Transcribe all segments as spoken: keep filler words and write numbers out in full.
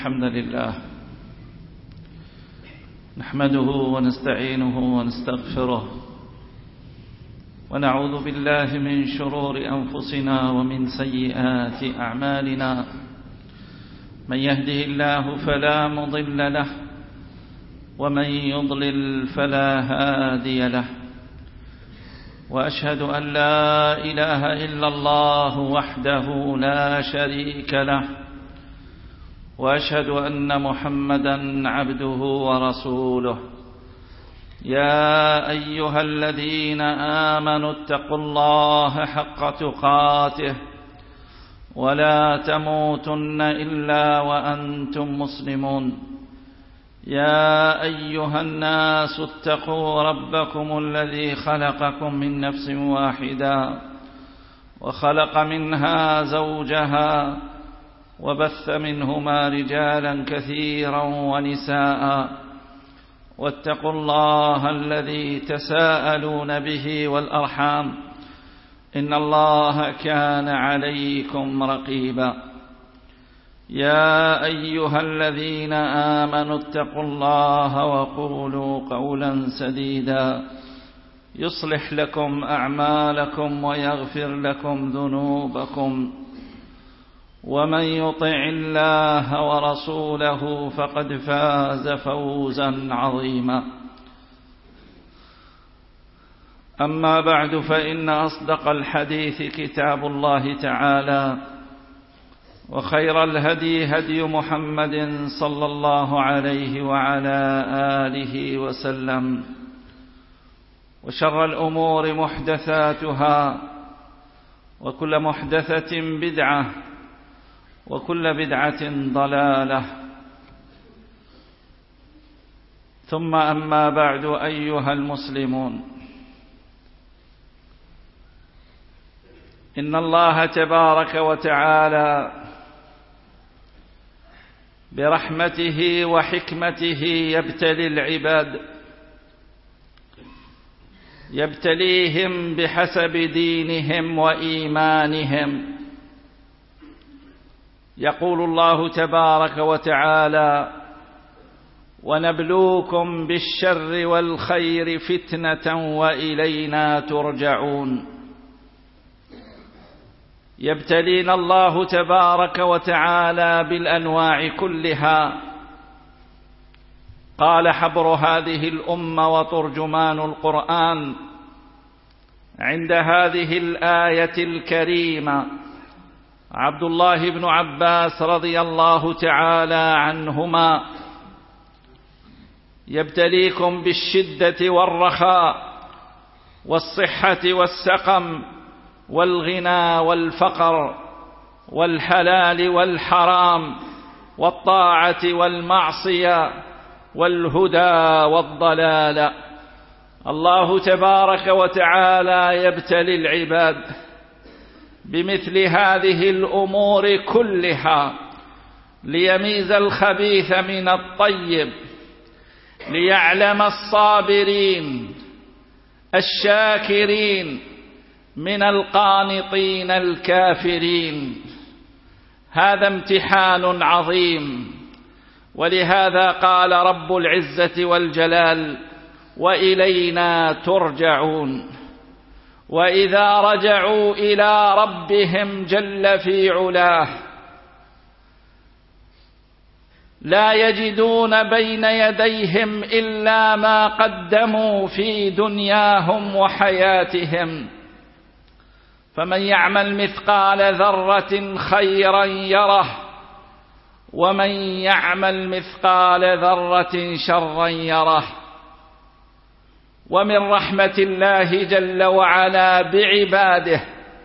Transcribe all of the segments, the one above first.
الحمد لله نحمده ونستعينه ونستغفره ونعوذ بالله من شرور أنفسنا ومن سيئات أعمالنا. من يهده الله فلا مضل له ومن يضلل فلا هادي له، وأشهد أن لا إله إلا الله وحده لا شريك له، وأشهد أن محمدًا عبده ورسوله. يا أيها الذين آمنوا اتقوا الله حق تقاته ولا تموتن إلا وأنتم مسلمون. يا أيها الناس اتقوا ربكم الذي خلقكم من نفس واحدة وخلق منها زوجها وبث منهما رجالا كثيرا ونساء، واتقوا الله الذي تساءلون به والأرحام إن الله كان عليكم رقيبا. يا أيها الذين آمنوا اتقوا الله وقولوا قولا سديدا يصلح لكم أعمالكم ويغفر لكم ذنوبكم، ومن يطع الله ورسوله فقد فاز فوزا عظيما. أما بعد، فإن أصدق الحديث كتاب الله تعالى، وخير الهدي هدي محمد صلى الله عليه وعلى آله وسلم، وشر الأمور محدثاتها، وكل محدثة بدعة، وكل بدعة ضلالة. ثم أما بعد، أيها المسلمون، إن الله تبارك وتعالى برحمته وحكمته يبتلي العباد، يبتليهم بحسب دينهم وإيمانهم. يقول الله تبارك وتعالى: ونبلوكم بالشر والخير فتنة وإلينا ترجعون. يبتلينا الله تبارك وتعالى بالأنواع كلها. قال حبر هذه الأمة وترجمان القرآن عند هذه الآية الكريمة عبد الله بن عباس رضي الله تعالى عنهما: يبتليكم بالشدة والرخاء والصحة والسقم والغنى والفقر والحلال والحرام والطاعة والمعصية والهدى والضلال. الله تبارك وتعالى يبتلي العباد بمثل هذه الأمور كلها ليميز الخبيث من الطيب، ليعلم الصابرين الشاكرين من القانطين الكافرين. هذا امتحان عظيم، ولهذا قال رب العزة والجلال: وإلينا ترجعون. وإذا رجعوا إلى ربهم جل في علاه لا يجدون بين يديهم إلا ما قدموا في دنياهم وحياتهم. فمن يعمل مثقال ذرة خيرا يره، ومن يعمل مثقال ذرة شرا يره. ومن رحمة الله جل وعلا بعباده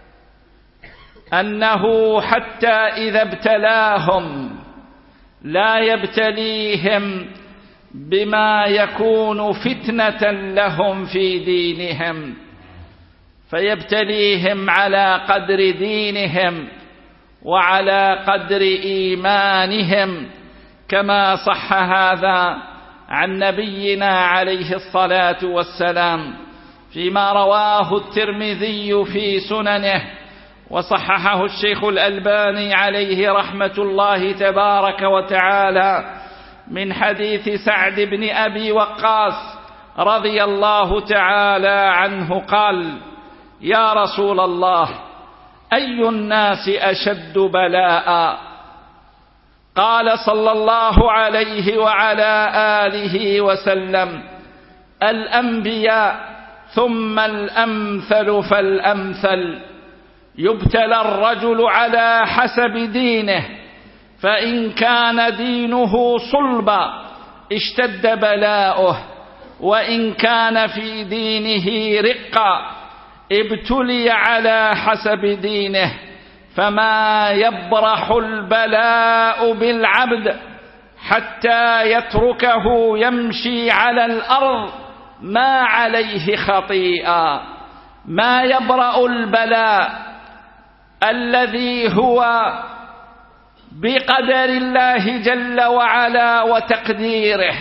أنه حتى إذا ابتلاهم لا يبتليهم بما يكون فتنة لهم في دينهم، فيبتليهم على قدر دينهم وعلى قدر إيمانهم، كما صح هذا عن نبينا عليه الصلاة والسلام فيما رواه الترمذي في سننه وصححه الشيخ الألباني عليه رحمة الله تبارك وتعالى من حديث سعد بن أبي وقاص رضي الله تعالى عنه قال: يا رسول الله، أي الناس أشد بلاء؟ قال صلى الله عليه وعلى آله وسلم: الأنبياء ثم الأمثل فالأمثل، يبتلى الرجل على حسب دينه، فإن كان دينه صلبا اشتد بلاؤه، وإن كان في دينه رقا ابتلي على حسب دينه، فما يبرح البلاء بالعبد حتى يتركه يمشي على الأرض ما عليه خطيئة. ما يبرأ البلاء الذي هو بقدر الله جل وعلا وتقديره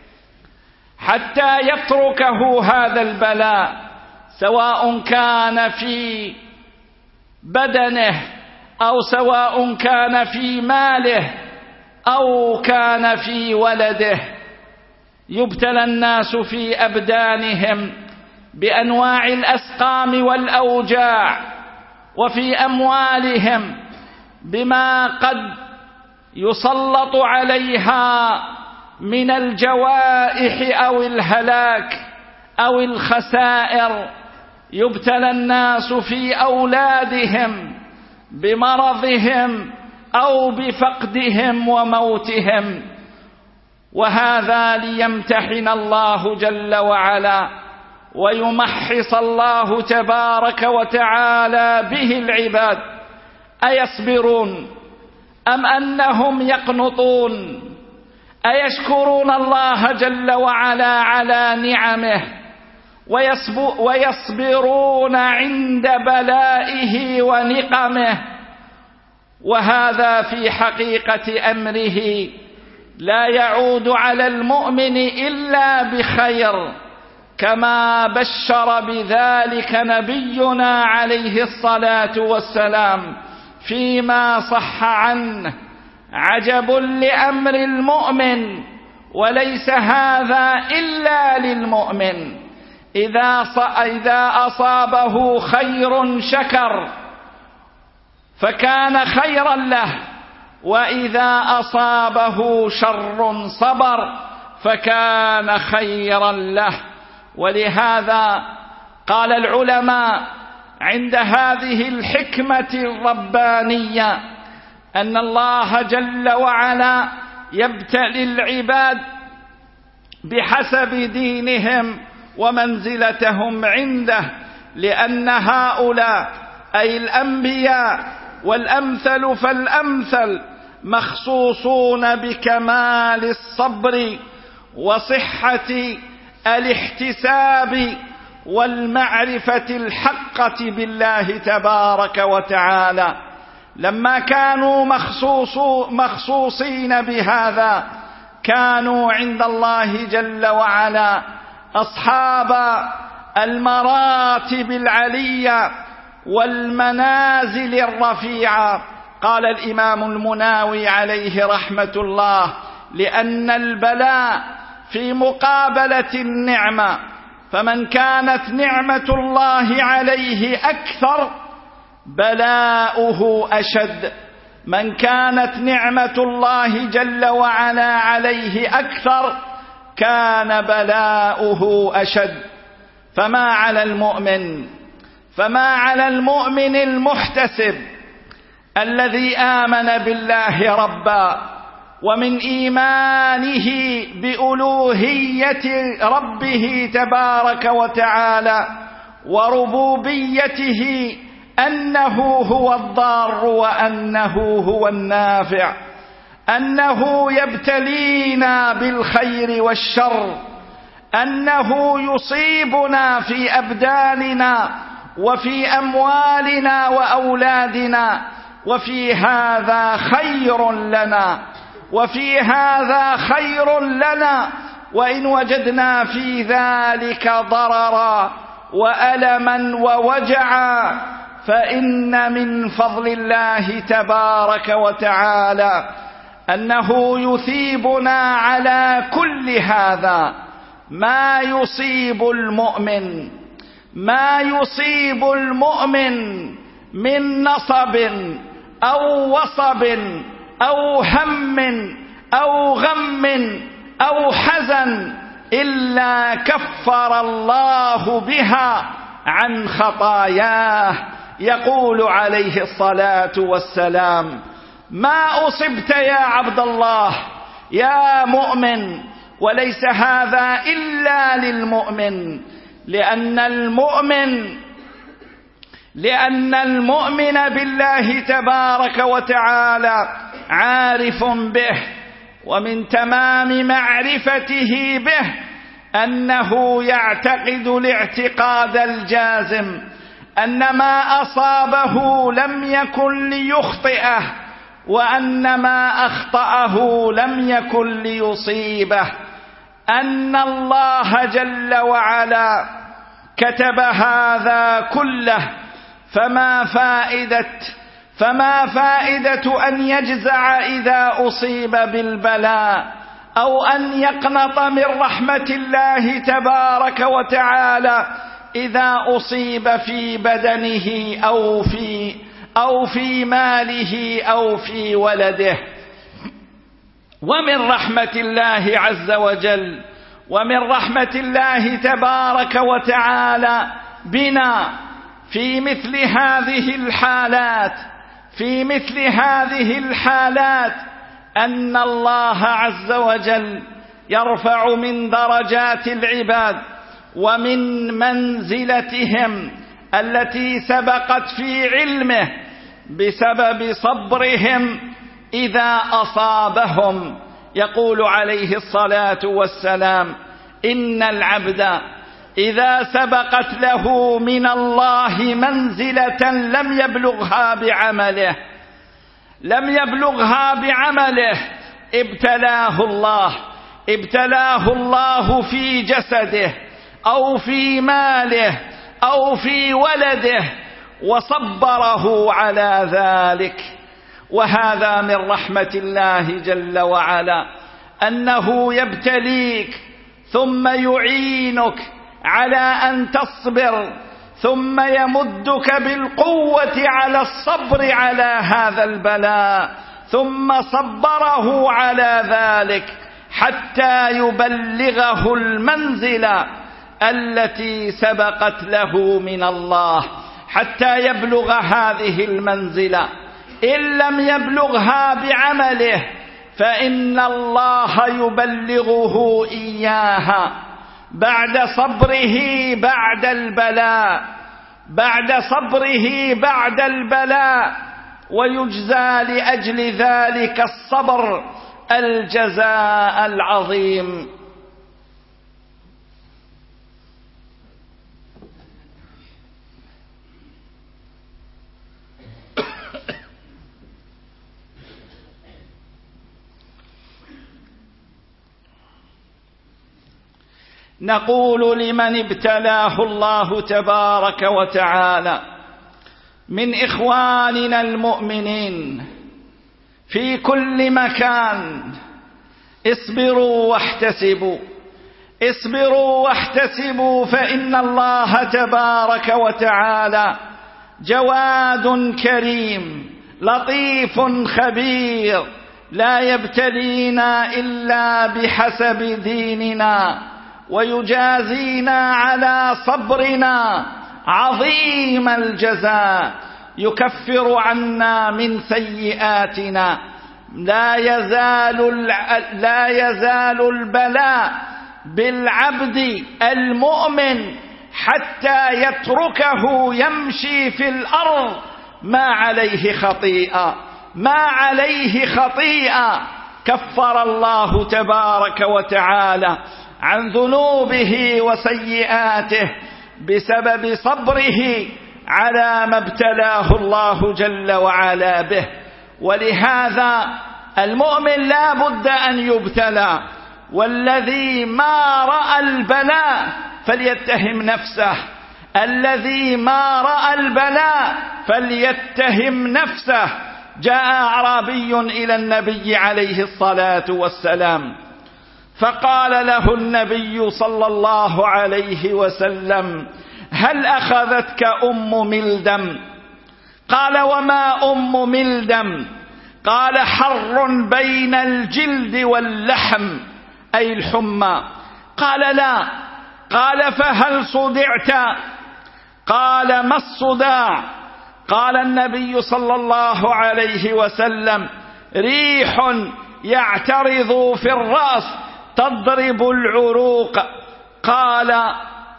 حتى يتركه هذا البلاء، سواء كان في بدنه أو سواء كان في ماله أو كان في ولده. يبتلى الناس في أبدانهم بأنواع الأسقام والأوجاع، وفي أموالهم بما قد يسلط عليها من الجوائح أو الهلاك أو الخسائر. يبتلى الناس في أولادهم بمرضهم أو بفقدهم وموتهم، وهذا ليمتحن الله جل وعلا ويمحص الله تبارك وتعالى به العباد. أيصبرون أم أنهم يقنطون؟ أيشكرون الله جل وعلا على نعمه ويصبرون عند بلائه ونقمه؟ وهذا في حقيقة أمره لا يعود على المؤمن إلا بخير، كما بشر بذلك نبينا عليه الصلاة والسلام فيما صح عنه: عجب لأمر المؤمن، وليس هذا إلا للمؤمن، إذا أصابه خير شكر فكان خيرا له، وإذا أصابه شر صبر فكان خيرا له. ولهذا قال العلماء عند هذه الحكمة الربانية أن الله جل وعلا يبتلي العباد بحسب دينهم ومنزلتهم عنده، لأن هؤلاء أي الأنبياء والأمثل فالأمثل مخصوصون بكمال الصبر وصحة الاحتساب والمعرفة الحقة بالله تبارك وتعالى. لما كانوا مخصوص مخصوصين بهذا كانوا عند الله جل وعلا أصحاب المراتب العلية والمنازل الرفيعة. قال الإمام المناوي عليه رحمة الله: لأن البلاء في مقابلة النعمة، فمن كانت نعمة الله عليه أكثر بلاؤه أشد، من كانت نعمة الله جل وعلا عليه أكثر كان بلاؤه أشد. فما على المؤمن فما على المؤمن المحتسب الذي آمن بالله ربا، ومن إيمانه بألوهية ربه تبارك وتعالى وربوبيته أنه هو الضار وأنه هو النافع، أنه يبتلينا بالخير والشر، أنه يصيبنا في أبداننا وفي أموالنا وأولادنا، وفي هذا خير لنا وفي هذا خير لنا، وإن وجدنا في ذلك ضررا وألما ووجعا فإن من فضل الله تبارك وتعالى أنه يثيبنا على كل هذا ما يصيب المؤمن ما يصيب المؤمن من نصب أو وصب أو هم أو غم أو حزن إلا كفر الله بها عن خطاياه. يقول عليه الصلاة والسلام: ما أصبت يا عبد الله يا مؤمن، وليس هذا إلا للمؤمن، لأن المؤمن لأن المؤمن بالله تبارك وتعالى عارف به، ومن تمام معرفته به أنه يعتقد الاعتقاد الجازم أن ما أصابه لم يكن ليخطئه، وأن ما أخطأه لم يكن ليصيبه، أن الله جل وعلا كتب هذا كله، فما فائدة فما فائدة أن يجزع إذا أصيب بالبلاء، أو أن يقنط من رحمة الله تبارك وتعالى إذا أصيب في بدنه أو في أو في ماله أو في ولده. ومن رحمة الله عز وجل ومن رحمة الله تبارك وتعالى بنا في مثل هذه الحالات في مثل هذه الحالات أن الله عز وجل يرفع من درجات العباد ومن منزلتهم التي سبقت في علمه بسبب صبرهم إذا أصابهم. يقول عليه الصلاة والسلام: إن العبد إذا سبقت له من الله منزلة لم يبلغها بعمله لم يبلغها بعمله ابتلاه الله ابتلاه الله في جسده أو في ماله أو في ولده وصبره على ذلك. وهذا من رحمة الله جل وعلا أنه يبتليك ثم يعينك على أن تصبر، ثم يمدك بالقوة على الصبر على هذا البلاء، ثم صبره على ذلك حتى يبلغه المنزلة التي سبقت له من الله، حتى يبلغ هذه المنزلة. إن لم يبلغها بعمله فإن الله يبلغه إياها بعد صبره بعد البلاء بعد صبره بعد البلاء ويجزى لأجل ذلك الصبر الجزاء العظيم. نقول لمن ابتلاه الله تبارك وتعالى من إخواننا المؤمنين في كل مكان: اصبروا واحتسبوا اصبروا واحتسبوا فإن الله تبارك وتعالى جواد كريم لطيف خبير، لا يبتلينا إلا بحسب ديننا، ويجازينا على صبرنا عظيم الجزاء، يكفر عنا من سيئاتنا. لا يزال لا يزال البلاء بالعبد المؤمن حتى يتركه يمشي في الأرض ما عليه خطيئة ما عليه خطيئة كفر الله تبارك وتعالى عن ذنوبه وسيئاته بسبب صبره على ما ابتلاه الله جل وعلا به. ولهذا المؤمن لا بد أن يبتلى، والذي ما رأى البلاء فليتهم نفسه الذي ما رأى البلاء فليتهم نفسه. جاء أعرابي إلى النبي عليه الصلاة والسلام فقال له النبي صلى الله عليه وسلم: هل أخذتك أم ملدم؟ قال: وما أم ملدم؟ قال: حر بين الجلد واللحم، أي الحمى. قال: لا. قال: فهل صدعت؟ قال: ما الصداع؟ قال النبي صلى الله عليه وسلم: ريح يعترض في الرأس تضرب العروق. قال: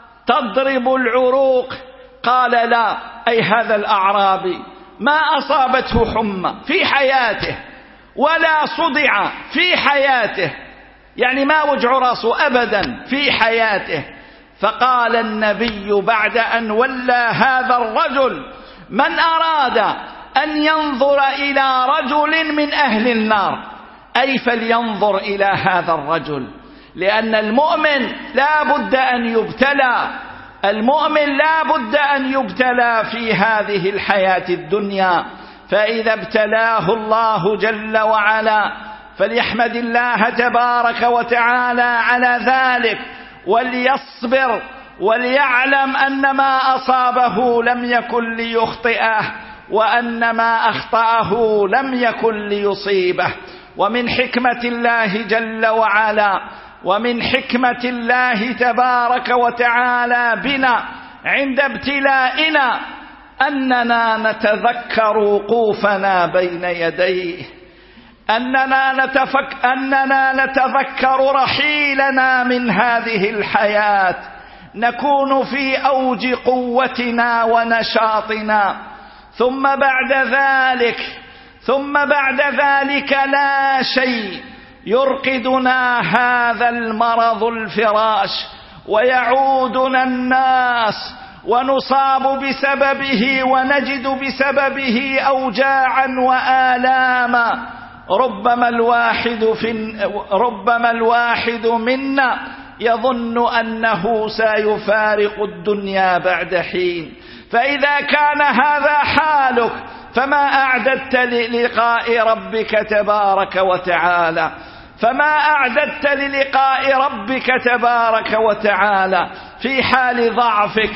تضرب العروق؟ قال: لا، أي هذا الأعرابي ما أصابته حمى في حياته ولا صدع في حياته، يعني ما وجع رأسه أبدا في حياته. فقال النبي بعد أن ولى هذا الرجل: من أراد أن ينظر إلى رجل من أهل النار، أي فلينظر إلى هذا الرجل، لأن المؤمن لا بد أن يبتلى، المؤمن لا بد أن يبتلى في هذه الحياة الدنيا. فإذا ابتلاه الله جل وعلا فليحمد الله تبارك وتعالى على ذلك، وليصبر وليعلم أن ما أصابه لم يكن ليخطئه، وأن ما أخطأه لم يكن ليصيبه. ومن حكمة الله جل وعلا ومن حكمة الله تبارك وتعالى بنا عند ابتلائنا أننا نتذكر وقوفنا بين يديه، أننا, نتفك أننا نتذكر رحيلنا من هذه الحياة، نكون في أوج قوتنا ونشاطنا، ثم بعد ذلك ثم بعد ذلك لا شيء يرقدنا هذا المرض الفراش، ويعودنا الناس ونصاب بسببه ونجد بسببه أوجاعا وآلاما. ربما الواحد في ربما الواحد منا يظن أنه سيفارق الدنيا بعد حين. فإذا كان هذا حالك فما أعددت للقاء ربك تبارك وتعالى فما أعددت للقاء ربك تبارك وتعالى في حال ضعفك.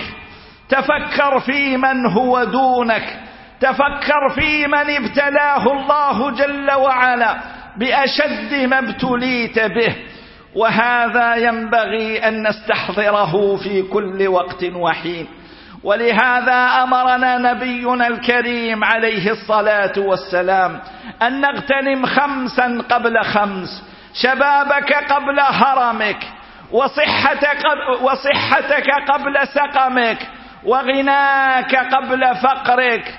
تفكر في من هو دونك، تفكر في من ابتلاه الله جل وعلا بأشد ما ابتليت به، وهذا ينبغي أن نستحضره في كل وقت وحين. ولهذا أمرنا نبينا الكريم عليه الصلاة والسلام أن نغتنم خمسا قبل خمس: شبابك قبل هرمك، وصحتك, وصحتك قبل سقمك، وغناك قبل فقرك،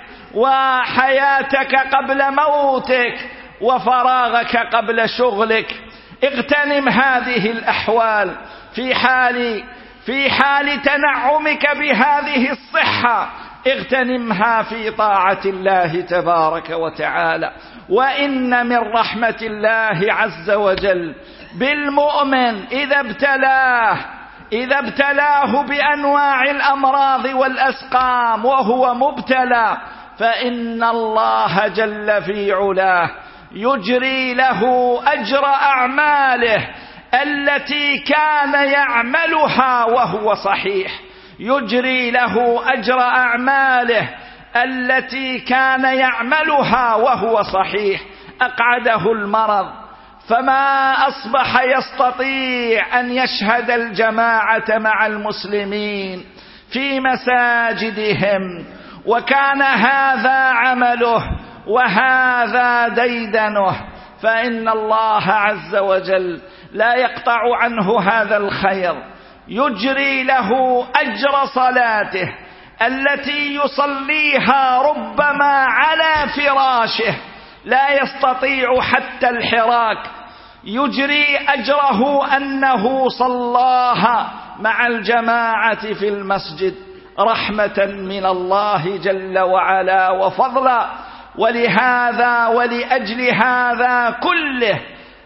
وحياتك قبل موتك، وفراغك قبل شغلك. اغتنم هذه الأحوال في حال في حال تنعمك بهذه الصحة، اغتنمها في طاعة الله تبارك وتعالى. وإن من رحمة الله عز وجل بالمؤمن إذا ابتلاه إذا ابتلاه بأنواع الأمراض والأسقام وهو مبتلى، فإن الله جل في علاه يجري له أجر أعماله التي كان يعملها وهو صحيح، يجري له أجر أعماله التي كان يعملها وهو صحيح. أقعده المرض فما أصبح يستطيع أن يشهد الجماعة مع المسلمين في مساجدهم، وكان هذا عمله وهذا ديدنه، فإن الله عز وجل لا يقطع عنه هذا الخير، يجري له أجر صلاته التي يصليها ربما على فراشه لا يستطيع حتى الحراك، يجري أجره أنه صلاها مع الجماعة في المسجد رحمة من الله جل وعلا وفضلا. ولهذا ولأجل هذا كله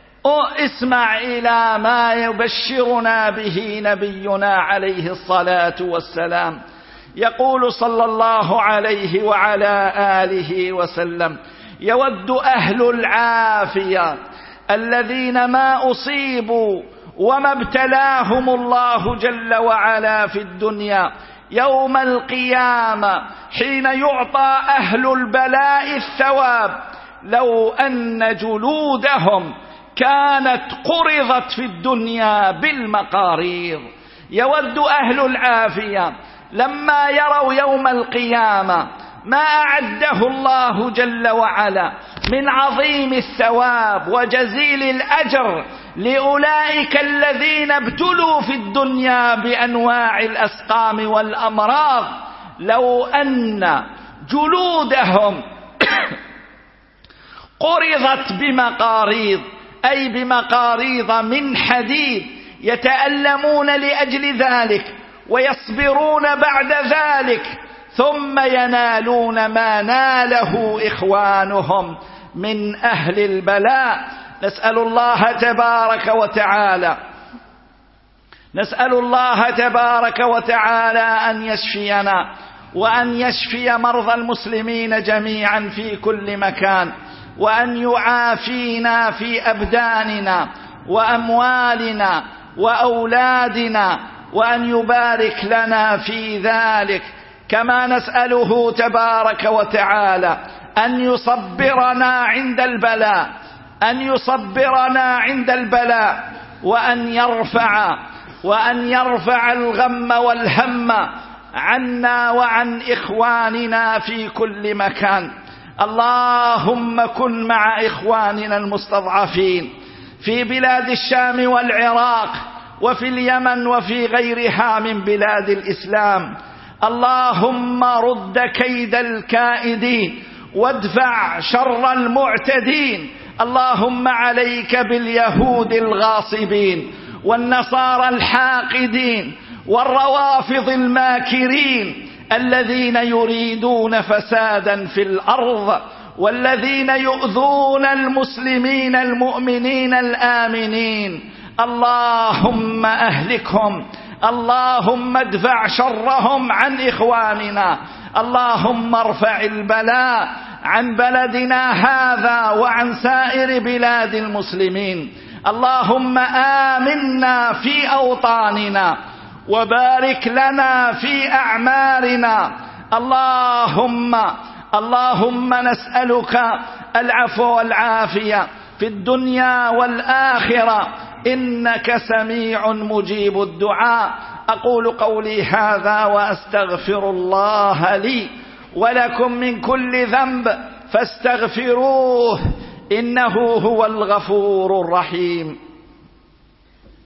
اسمع إلى ما يبشرنا به نبينا عليه الصلاة والسلام. يقول صلى الله عليه وعلى آله وسلم: يود أهل العافية الذين ما أصيبوا وما ابتلاهم الله جل وعلا في الدنيا يوم القيامة حين يعطى أهل البلاء الثواب لو أن جلودهم كانت قرضت في الدنيا بالمقاريض. يود أهل العافية لما يروا يوم القيامة ما أعده الله جل وعلا من عظيم الثواب وجزيل الأجر لأولئك الذين ابتلوا في الدنيا بأنواع الأسقام والأمراض، لو أن جلودهم قرضت بمقاريض، أي بمقاريض من حديد، يتألمون لأجل ذلك ويصبرون بعد ذلك، ثم ينالون ما ناله إخوانهم من أهل البلاء. نسأل الله تبارك وتعالى نسأل الله تبارك وتعالى أن يشفينا وأن يشفي مرضى المسلمين جميعا في كل مكان، وأن يعافينا في أبداننا وأموالنا وأولادنا، وأن يبارك لنا في ذلك. كما نسأله تبارك وتعالى أن يصبرنا عند البلاء أن يصبرنا عند البلاء وأن يرفع وأن يرفع الغم والهم عنا وعن إخواننا في كل مكان. اللهم كن مع إخواننا المستضعفين في بلاد الشام والعراق وفي اليمن وفي غيرها من بلاد الإسلام. اللهم رد كيد الكائدين وادفع شر المعتدين. اللهم عليك باليهود الغاصبين والنصارى الحاقدين والروافض الماكرين الذين يريدون فسادا في الأرض، والذين يؤذون المسلمين المؤمنين الآمنين. اللهم أهلكهم، اللهم ادفع شرهم عن إخواننا. اللهم ارفع البلاء عن بلدنا هذا وعن سائر بلاد المسلمين. اللهم آمنا في أوطاننا وبارك لنا في أعمارنا. اللهم اللهم نسألك العفو والعافية في الدنيا والآخرة، إنك سميع مجيب الدعاء. أقول قولي هذا وأستغفر الله لي ولكم من كل ذنب فاستغفروه إنه هو الغفور الرحيم.